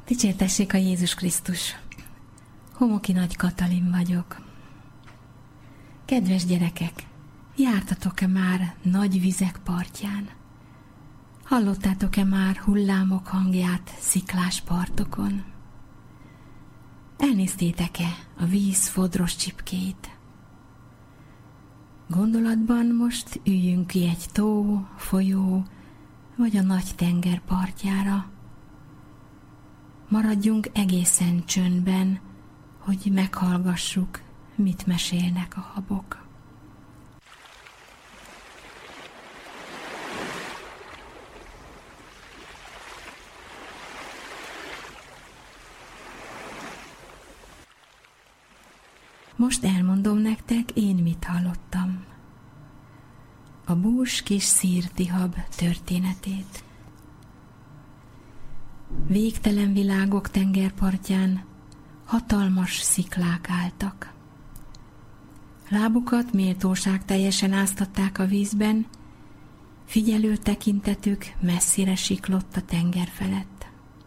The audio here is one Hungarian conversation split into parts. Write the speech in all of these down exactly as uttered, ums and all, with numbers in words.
Dicsértessék a Jézus Krisztus! Homoki Nagy Katalin vagyok. Kedves gyerekek, jártatok-e már nagy vizek partján? Hallottátok-e már hullámok hangját sziklás partokon? Elnéztétek-e a víz fodros csipkéit? Gondolatban most üljünk ki egy tó, folyó vagy a nagy tenger partjára. Maradjunk egészen csöndben, hogy meghallgassuk, mit mesélnek a habok. Most elmondom nektek, én mit hallottam. A bús kis szírtihab történetét. Végtelen világok tengerpartján hatalmas sziklák álltak. Lábukat méltóság teljesen áztatták a vízben, figyelő tekintetük messzire siklott a tenger felett.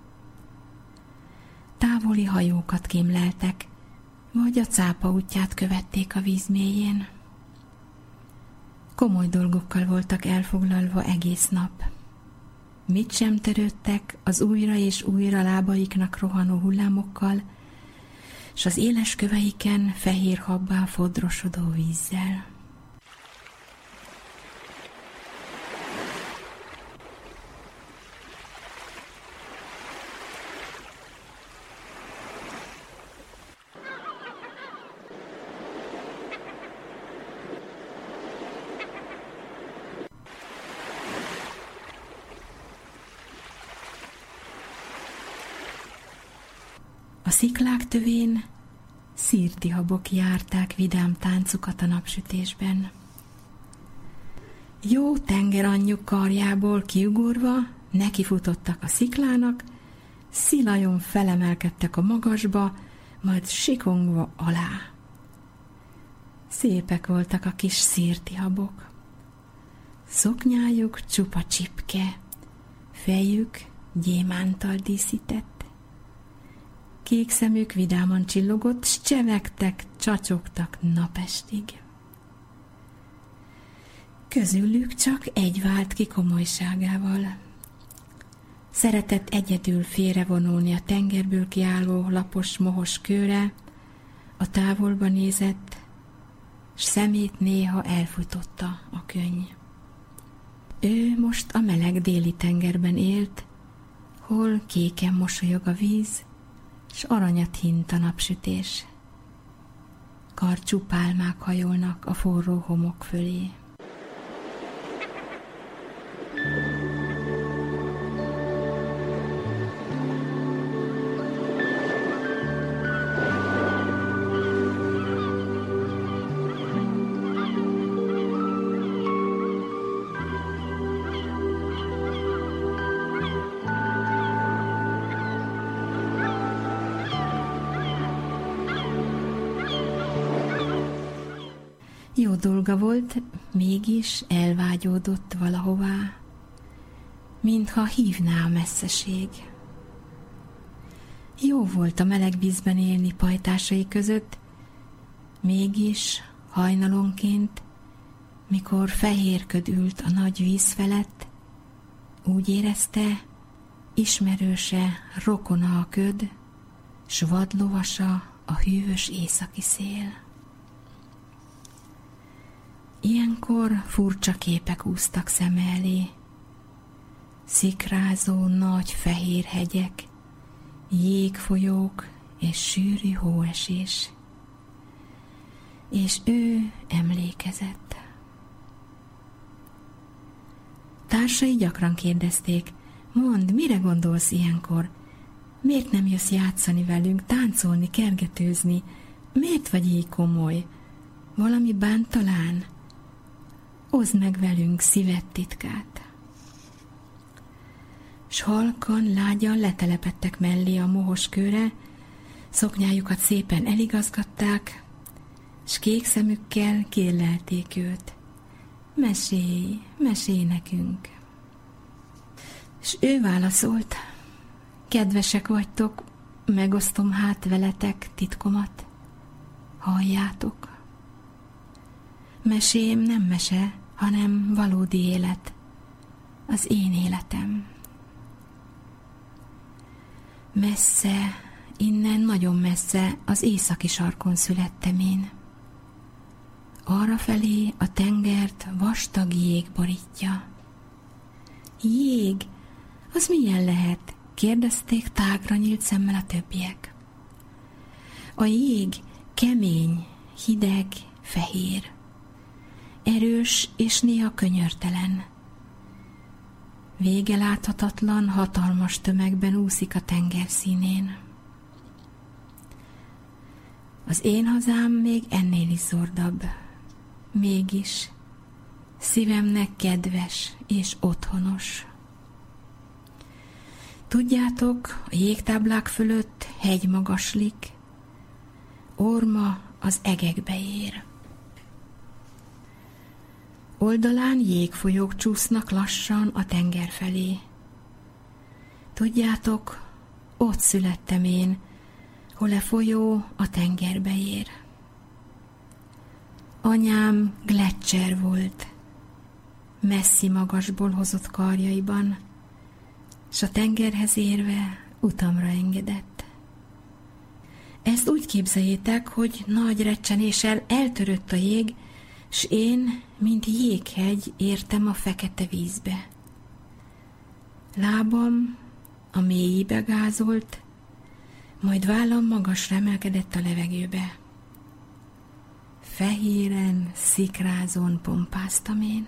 Távoli hajókat kémleltek, vagy a cápa útját követték a víz mélyén. Komoly dolgokkal voltak elfoglalva egész nap. Mit sem törődtek az újra és újra lábaiknak rohanó hullámokkal, s az éles köveiken fehér habbá fodrosodó vízzel. A sziklák tövén szírtihabok járták vidám táncukat a napsütésben. Jó tengeranyjuk karjából kiugorva nekifutottak a sziklának, szilajon felemelkedtek a magasba, majd sikongva alá. Szépek voltak a kis szírtihabok. Szoknyájuk csupa csipke, fejük gyémántal díszített. Kék szemük vidáman csillogott, s csevegtek, csacsogtak napestig. Közülük csak egy vált ki komolyságával. Szeretett egyedül félrevonulni a tengerből kiálló lapos, mohos kőre, a távolba nézett, s szemét néha elfújtotta a könny. Ő most a meleg déli tengerben élt, hol kéken mosolyog a víz, s aranyat hint a napsütés. Karcsú pálmák hajolnak a forró homok fölé. Jó dolga volt, mégis elvágyódott valahová, mintha hívná a messzeség. Jó volt a meleg vízben élni pajtásai között, mégis hajnalonként, mikor fehér köd ült a nagy víz felett, úgy érezte, ismerőse, rokona a köd, s vadlovasa a hűvös északi szél. Ilyenkor furcsa képek úsztak szeme elé. Szikrázó nagy fehér hegyek, jégfolyók és sűrű hóesés. És ő emlékezett. Társai gyakran kérdezték, mondd, mire gondolsz ilyenkor? Miért nem jössz játszani velünk, táncolni, kergetőzni? Miért vagy így komoly? Valami bánt talán? Hozd meg velünk szíved titkát. S halkan, lágyan letelepedtek mellé a mohos kőre, szoknyájukat szépen eligazgatták, s kék szemükkel kérlelték őt. Mesélj, mesélj nekünk! S ő válaszolt, kedvesek vagytok, megosztom hát veletek titkomat. Halljátok. Mesém nem mese, hanem valódi élet. Az én életem. Messze, innen nagyon messze, az északi sarkon születtem én. Arrafelé a tengert vastag jég borítja. Jég? Az milyen lehet? Kérdezték tágra nyílt szemmel a többiek. A jég kemény, hideg, fehér. Erős és néha könyörtelen. Vége láthatatlan, hatalmas tömegben úszik a tenger színén. Az én hazám még ennél is zordabb. Mégis szívemnek kedves és otthonos. Tudjátok, a jégtáblák fölött hegy magaslik, orma az egekbe ér. Oldalán jégfolyók csúsznak lassan a tenger felé. Tudjátok, ott születtem én, hol a folyó a tengerbe ér. Anyám gleccser volt, messzi magasból hozott karjaiban, s a tengerhez érve utamra engedett. Ezt úgy képzeljétek, hogy nagy recsenéssel eltörött a jég, s én, mint jéghegy, értem a fekete vízbe. Lábam a mélyébe gázolt, majd vállam magasra emelkedett a levegőbe. Fehéren, szikrázón pompáztam én.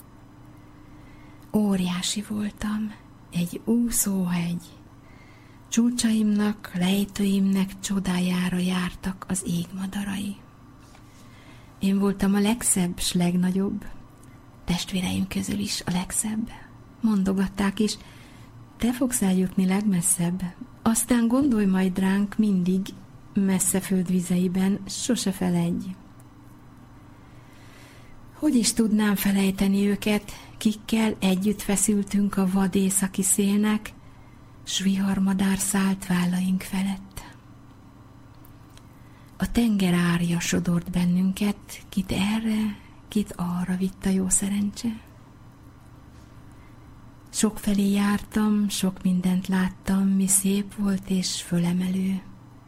Óriási voltam, egy úszóhegy. Csúcsaimnak, lejtőimnek csodájára jártak az égmadarai. Én voltam a legszebb s legnagyobb, testvéreim közül is a legszebb. Mondogatták is, te fogsz eljutni legmesszebb, aztán gondolj majd ránk mindig, messze földvizeiben, sose feledj. Hogy is tudnám felejteni őket, kikkel együtt feszültünk a vad északi szélnek, s viharmadár szállt vállaink felett. A tenger árja sodort bennünket, kit erre, kit arra vitt a jó szerencse. Sokfelé jártam, sok mindent láttam, mi szép volt és fölemelő.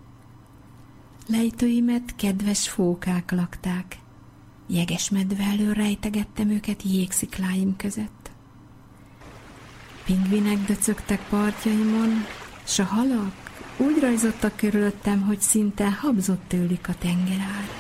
Lejtőimet kedves fókák lakták, jeges medve elől rejtegettem őket jégszikláim között. Pingvinek döcögtek partjaimon, s a halak úgy rajzottak körülöttem, hogy szinte habzott tőlük a tengerár.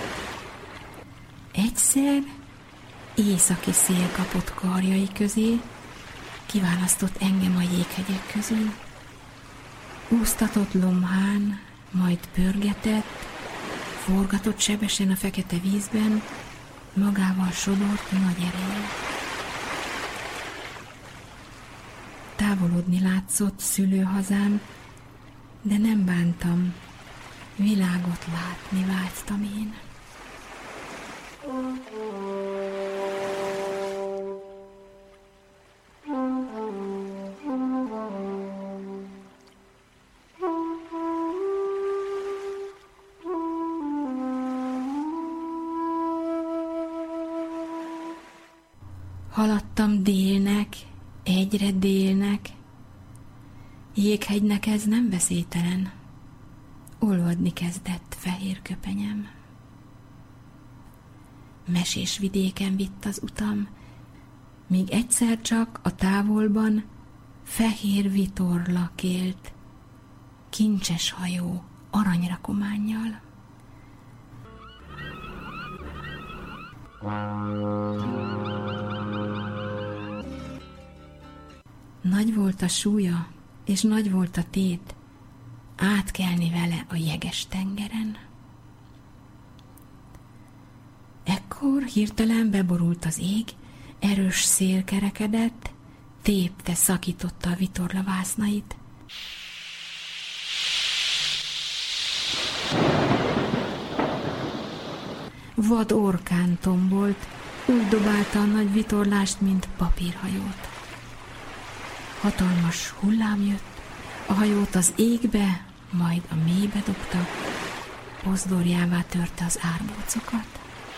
Egyszer északi szél kapott karjai közé, kiválasztott engem a jéghegyek közül. Úsztatott lomhán, majd pörgetett, forgatott sebesen a fekete vízben, magával sodort nagy erején. Távolodni látszott szülőhazám, de nem bántam, világot látni vágytam én. Haladtam délnek, egyre délnek, jéghegynek ez nem veszélytelen, olvadni kezdett fehér köpenyem. Mesés vidéken vitt az utam, míg egyszer csak a távolban fehér vitorla kélt, kincses hajó aranyrakománnyal. Nagy volt a súlya, és nagy volt a tét, átkelni vele a jeges tengeren. Ekkor hirtelen beborult az ég, erős szél kerekedett, tépte, szakította a vitorla vásznait. Vad orkán tombolt, úgy dobálta a nagy vitorlást, mint papírhajót. Hatalmas hullám jött, A hajót az égbe, majd a mélybe dobta, pozdorjává törte az árbócokat.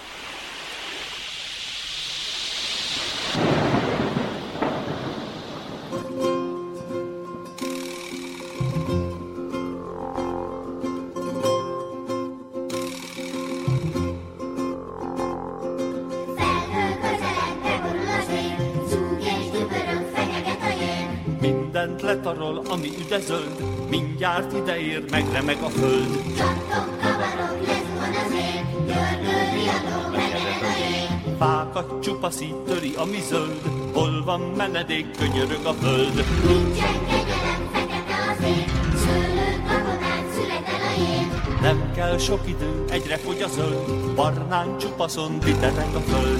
Letarol, ami üdezöld, mindjárt ideér, megremeg a föld. Csattok, kavarok, lezuhan az ég, gördül, riadó, megremeg a jég. Fákat csupaszít, töri, ami zöld, hol van menedék, könyörög a föld. Nincsen kegyelem, fekete az ég, szőlő, gabonát, születel a jég. Nem kell sok idő, egyre fogy a zöld, barnán csupaszon vitereg a föld.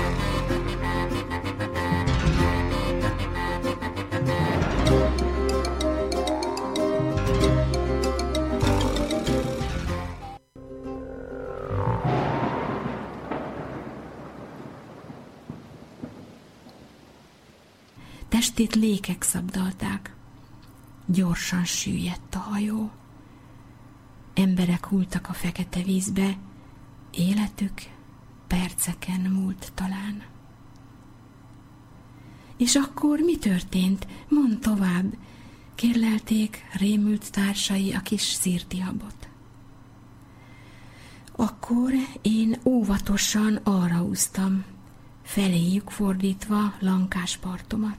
Testét lékek szabdalták. Gyorsan süllyedt a hajó. Emberek hulltak a fekete vízbe, életük perceken múlt talán. És akkor mi történt? Mondd tovább, kérlelték rémült társai a kis szirtihabot. Akkor én óvatosan arra úsztam, feléjük fordítva lankás partomat.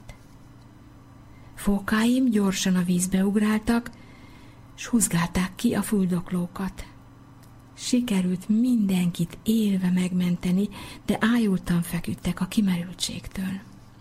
Fókáim gyorsan a vízbe ugráltak, s húzgálták ki a fuldoklókat. Sikerült mindenkit élve megmenteni, de ájultan feküdtek a kimerültségtől.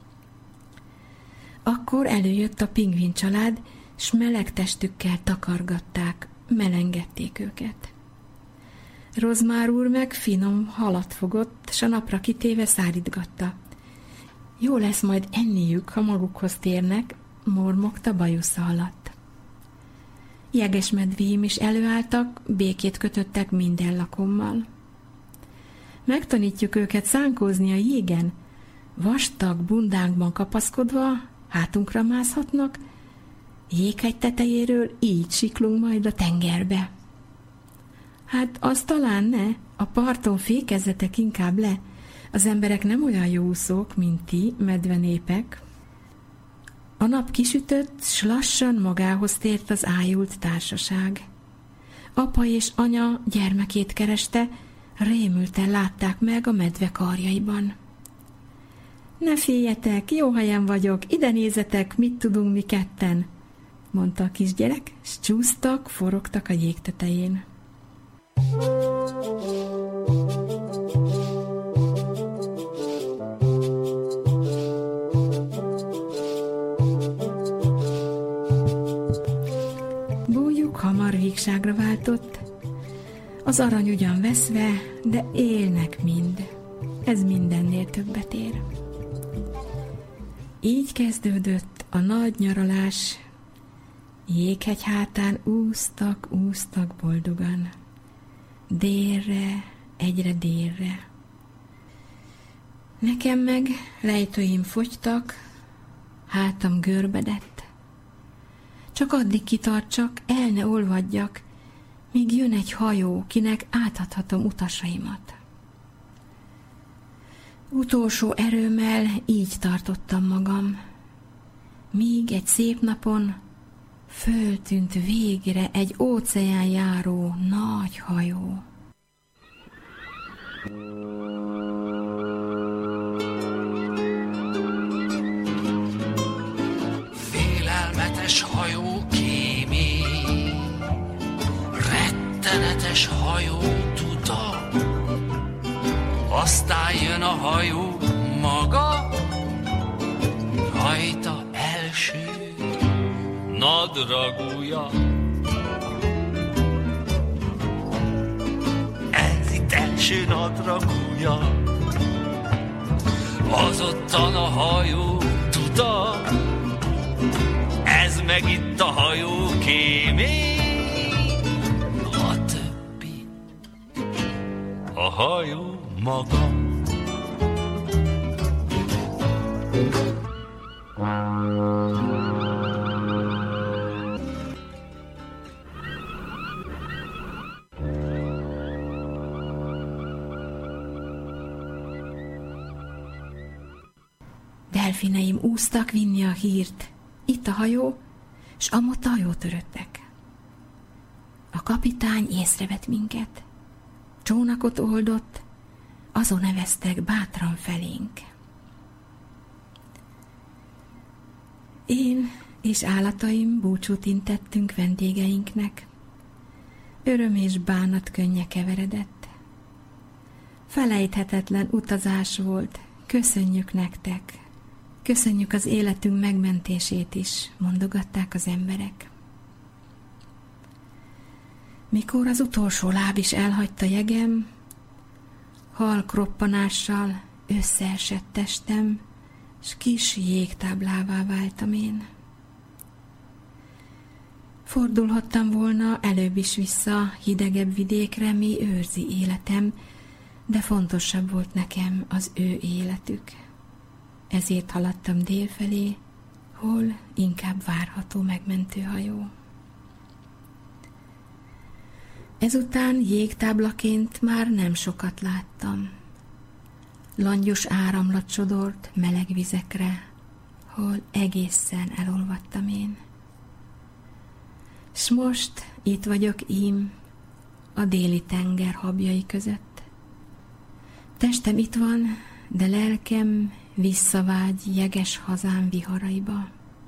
Akkor előjött a pingvin család, s meleg testükkel takargatták, melengették őket. Rozmár úr meg finom halat fogott, s a napra kitéve szárítgatta. Jó lesz majd enniük, ha magukhoz térnek, mormogta bajusza alatt. Jegesmedvéim is előálltak, békét kötöttek minden lakommal. Megtanítjuk őket szánkózni a jégen, vastag bundánkban kapaszkodva, hátunkra mászhatnak, jéghegy tetejéről így siklunk majd a tengerbe. Hát az talán ne, a parton fékezzetek inkább le, az emberek nem olyan jó úszók, mint ti, medvenépek. A nap kisütött, s lassan magához tért az ájult társaság. Apa és anya gyermekét kereste, rémülten látták meg a medve karjaiban. Ne féljetek, jó helyen vagyok, ide nézzetek, mit tudunk mi ketten, mondta a kisgyerek, s csúsztak, forogtak a jég tetején. Bújjuk hamar vígságra váltott, az arany ugyan veszve, de élnek mind, ez mindennél többet ér. Így kezdődött a nagy nyaralás, jéghegy hátán úsztak, úsztak boldogan, délre, egyre délre. Nekem meg lejtőim fogytak, hátam görbedett. Csak addig kitartsak, el ne olvadjak, míg jön egy hajó, kinek átadhatom utasaimat. Utolsó erőmmel így tartottam magam, míg egy szép napon föltűnt végre egy óceán járó nagy hajó. Félelmetes hajó kémény, rettenetes hajó tuda, aztán jön a hajó maga, rajta első nadragúja. Ez itt első nadragúja. Az ottan a hajó tuda, ez meg itt a hajó kémény, a többi a hajó maga. delfineim úsztak vinni a hírt. Itt a hajó, s amott a hajót töröttek. A kapitány észrevett minket. Csónakot oldott, azon neveztek bátran felénk. Én és állataim búcsút intettünk vendégeinknek. Öröm és bánat könnye keveredett. Felejthetetlen utazás volt, köszönjük nektek. Köszönjük az életünk megmentését is, mondogatták az emberek. Mikor az utolsó láb is elhagyta jegem, halk roppanással összeesett testem, s kis jégtáblává váltam én. Fordulhattam volna előbb is vissza hidegebb vidékre, mi őrzi életem, de fontosabb volt nekem az ő életük. Ezért haladtam dél felé, hol inkább várható megmentőhajó. Ezután jégtáblaként már nem sokat láttam. Langyos áramlat sodort meleg vizekre, hol egészen elolvadtam én. S most itt vagyok ím, a déli tenger habjai között. Testem itt van, de lelkem visszavágy jeges hazám viharaiba.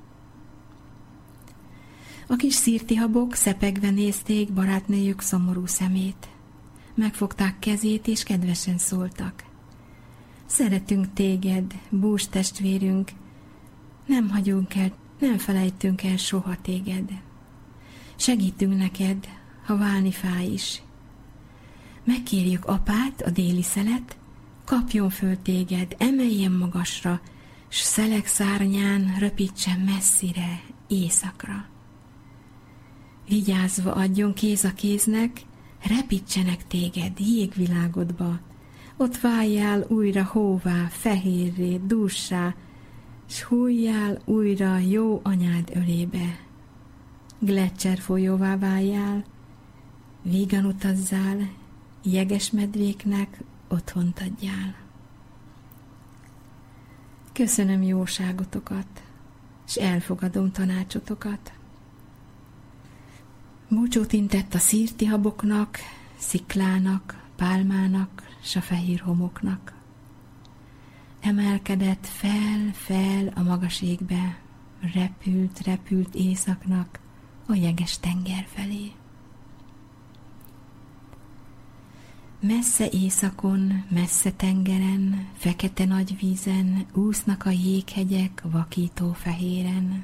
A kis szirtihabok szepegve nézték barátnőjük szomorú szemét. Megfogták kezét, és kedvesen szóltak. Szeretünk téged, bús testvérünk, nem hagyunk el, nem felejtünk el soha téged. Segítünk neked, ha válni fáj is. Megkérjük apát, a déli szelet, kapjon föl téged, emeljen magasra, s szelek szárnyán röpítsen messzire, éjszakra. Vigyázva adjon kéz a kéznek, repítsenek téged jégvilágodba, ott váljál újra hóvá, fehérré, dússá, s hújjál újra jó anyád ölébe. Gleccser folyóvá váljál, vígan utazzál, jeges medvéknek otthont adjál. Köszönöm jóságotokat, s elfogadom tanácsotokat. Búcsút intett a szirtihaboknak, sziklának, pálmának, s a fehér homoknak. Emelkedett fel, fel a magas égbe, repült, repült északnak a jeges tenger felé. Messze északon, messze tengeren, fekete nagy vízen úsznak a jéghegyek vakító fehéren.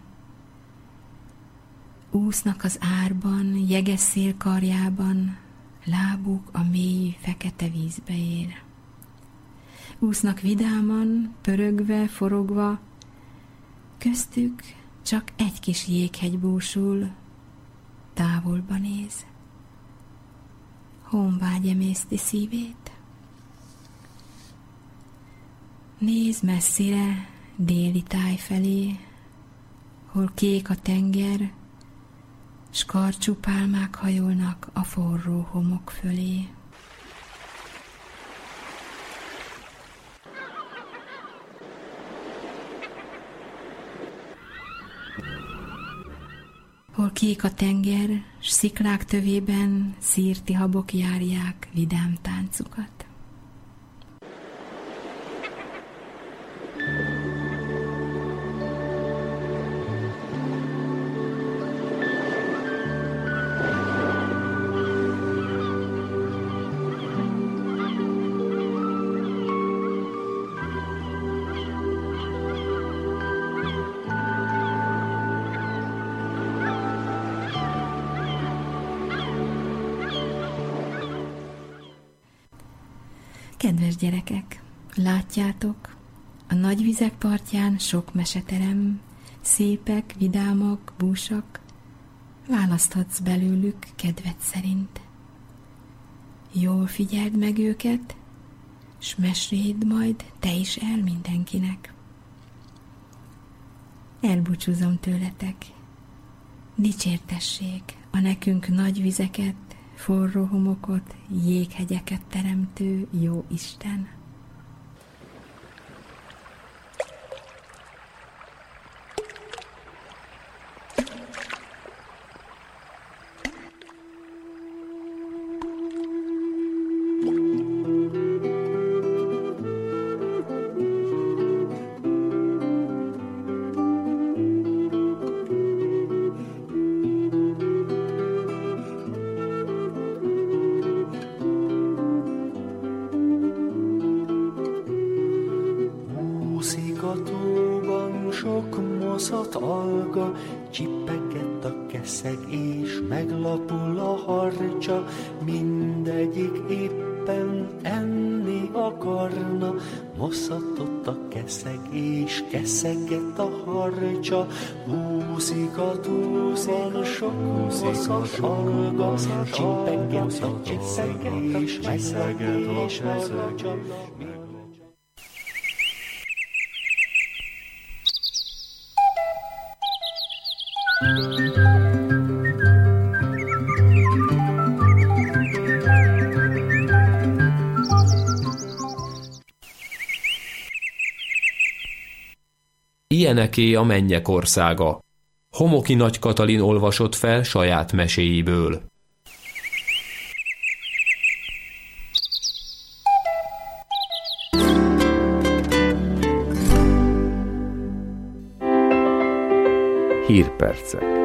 Úsznak az árban, jeges szél karjában, lábuk a mély fekete vízbe ér. Úsznak vidáman, pörögve, forogva, köztük csak egy kis jéghegy búsul, távolba néz. Honvágy emészti szívét. Néz messzire, déli táj felé, hol kék a tenger, s karcsú pálmák hajolnak a forró homok fölé. Hol kék a tenger, s sziklák tövében szirtihabok járják vidám táncukat. Kedves gyerekek, látjátok, a nagy vizek partján sok meseterem, szépek, vidámak, búsak, választhatsz belőlük kedved szerint. Jól figyeld meg őket, s meséld majd te is el mindenkinek. Elbúcsúzom tőletek, dicsértessék a nekünk nagy vizeket, forró homokot, jéghegyeket teremtő jó Isten. és meglapul a harcsa, mindegyik éppen enni akarna. Moszatott a keszeg, és keszeget a harcsa, úszik a túlban, sok moszat alga, csippenget a csippenget, és veszeget a harcsa. Ilyeneké a mennyek országa. Homoki Nagy Katalin olvasott fel saját meséiből. Hírpercek.